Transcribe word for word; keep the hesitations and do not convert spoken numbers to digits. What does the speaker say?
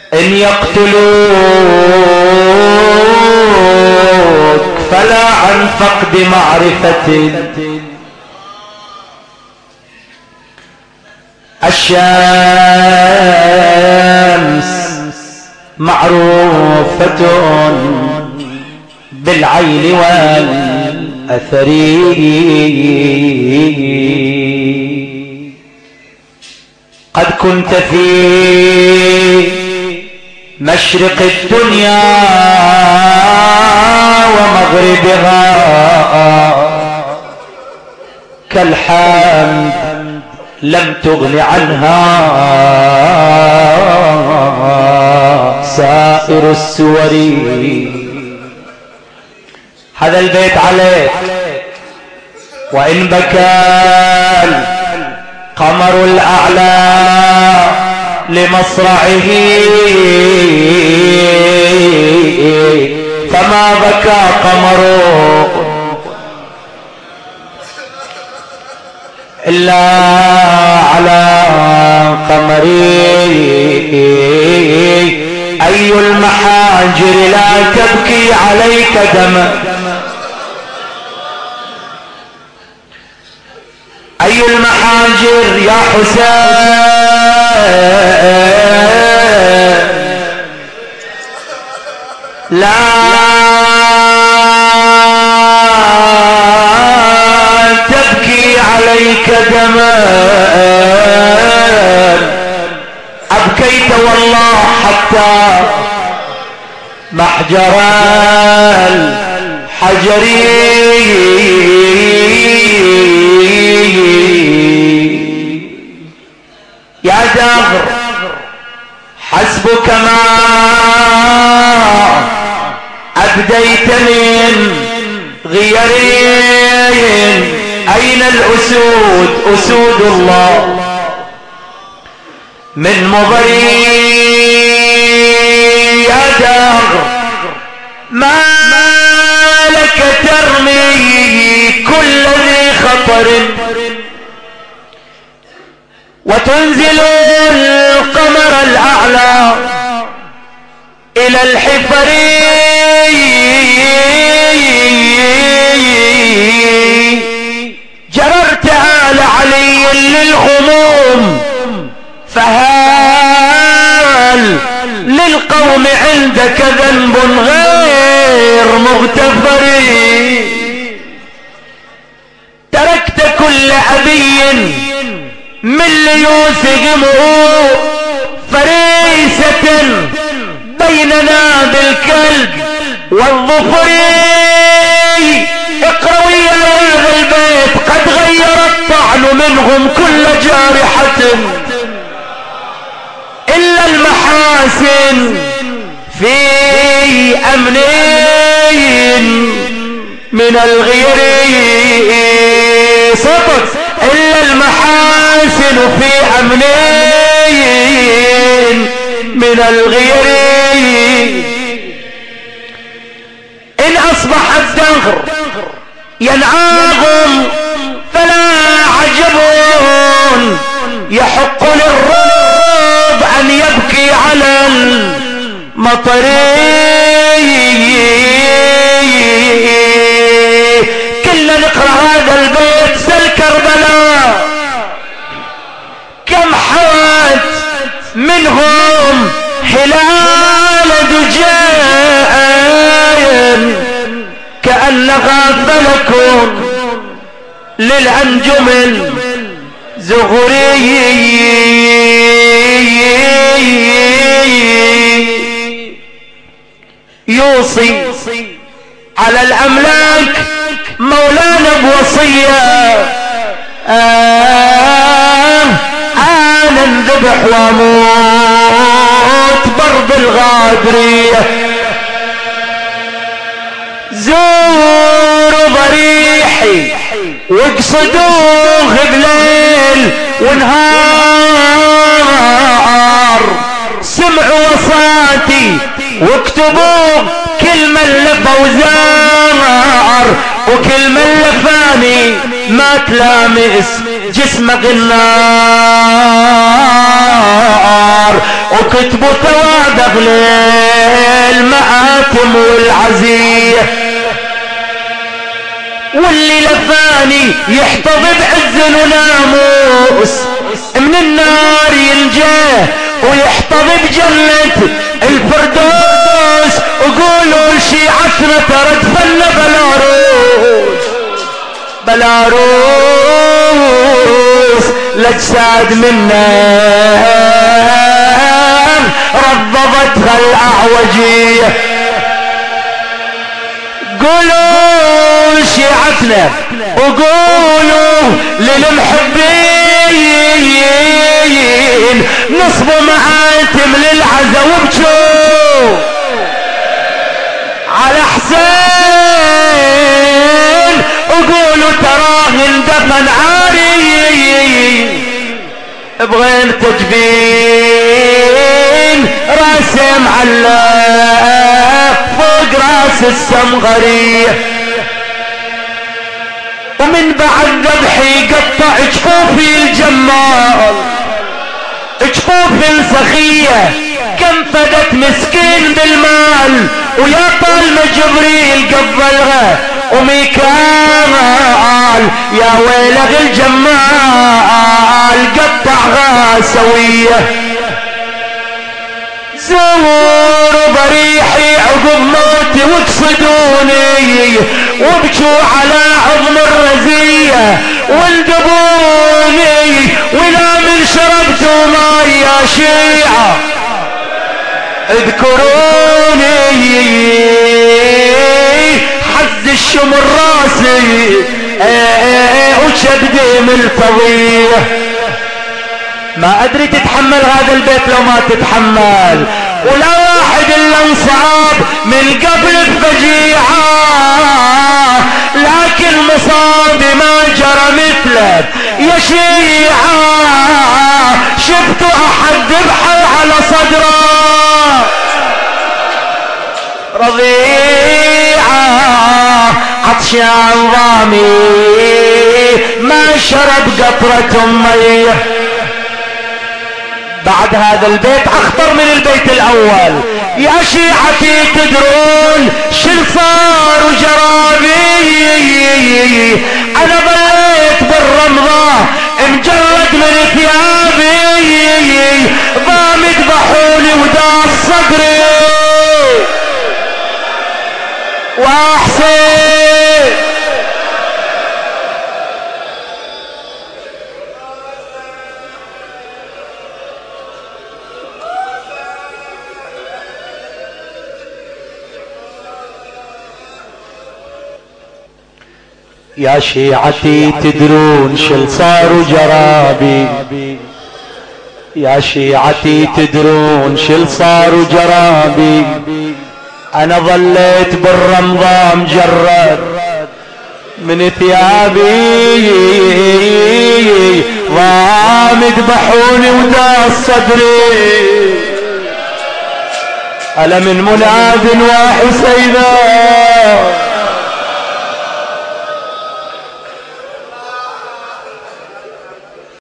إن يقتلوك فلا عن فقد معرفة. الشمس معروفة بالعين والأثر، قد كنت في مشرق الدنيا ومغربها كالحمد لم تغن عنها سائر السور. هذا البيت عليك. وإن بكى القمر الأعلى لمصرعه فما بكى قمر إلا على قمري. أي المحاجر لا تبكي عليك دما، أي المحاجر يا حسين لا تبكي عليك دماء، أبكيت والله حتى محجر الحجر. يا دهر حسبك ما أبديت من غيرين. أين الأسود أسود الله من مضي؟ يا دهر ما لك ترمي كل ذي خطر وتنزل القمر الأعلى إلى الحفر. جررت آل علي للغموم فهل للقوم عندك ذنب غير مغتفر؟ تركت كل أبي من ليوسغمه فريسة بيننا بالكلب والظفر. اقرأوا يا أهل البيت قد غير الطعن منهم كل جارحة إلا المحاسن في أمن من الغير. صوتك إلا المحاسن في أمن من الغير. إن أصبح الدهر ينعاهم فلا عجب يحق للرب أن يبكي على المطر. كلنا نقرأ هذا البيت سل كربلاء كم حوت منهم هلال دجاء كأنها فلك للأنجم الزغري. يوصي على الأملاك مولانا بوصية آه أنا انذبح واموت برب الغادرية. زوروا ضريحي واقصدوه بليل ونهار، سمعوا وصاتي واكتبوا كل من لفى وزار، وكل من لفاني ما تلامس جسمك النار. وكتبوا توابق للمآتم والعزية، واللي لفاني يحتضي بعز وناموس من النار ينجاه ويحتضي بجنة الفردوس. وقولوا لشيعتنا ترى دفنا بلاروس بلاروس لجساد منا رضبتها الأعوجية. قولوا شيعتنا وقولوا للمحبين نصبوا مآتم للعزا وابكوا على حسين. وقولوا تراه اندفن عاري بغير تجبين راسه معلق فوق راس السمغرية. ومن بعد ذبحي قطع جفوفي الجمال جفوفي السخية كم فدت مسكين بالمال. ويا طالما جبريل قبلها وميكال يا ويلغ الجمال قطعها سوية. زور بريحي عقب موتي واقصدوني وابكوا على عظم الرزية والقبوني ولا من شربتوا ماي يا شيعة اذكروني. حز الشمر راسي وشبدي ملتضيه. ما ادري تتحمل هذا البيت لو ما تتحمل. ولا واحد الا انصاب من قبل الفجيعة لكن مصابي ما جرى مثله يا شيعة. شفتوا احد ذبحه على صدره رضيعة عطشان ضامي ما شرب قطرة مية. بعد هذا البيت اخطر من البيت الاول. يا شيعتي تدرون شل صار وجرابي انا ضليت بالرمضة مجرد من ثيابي ضام يذبحوني وداس صدري واحسن. يا شيعتي تدرون شل صار جرابي يا شيعتي تدرون شل صار جرابي انا ظليت بالرمضة مجرد من ثيابي ضام يذبحوني وداس صدري ألا من مناد وحسينا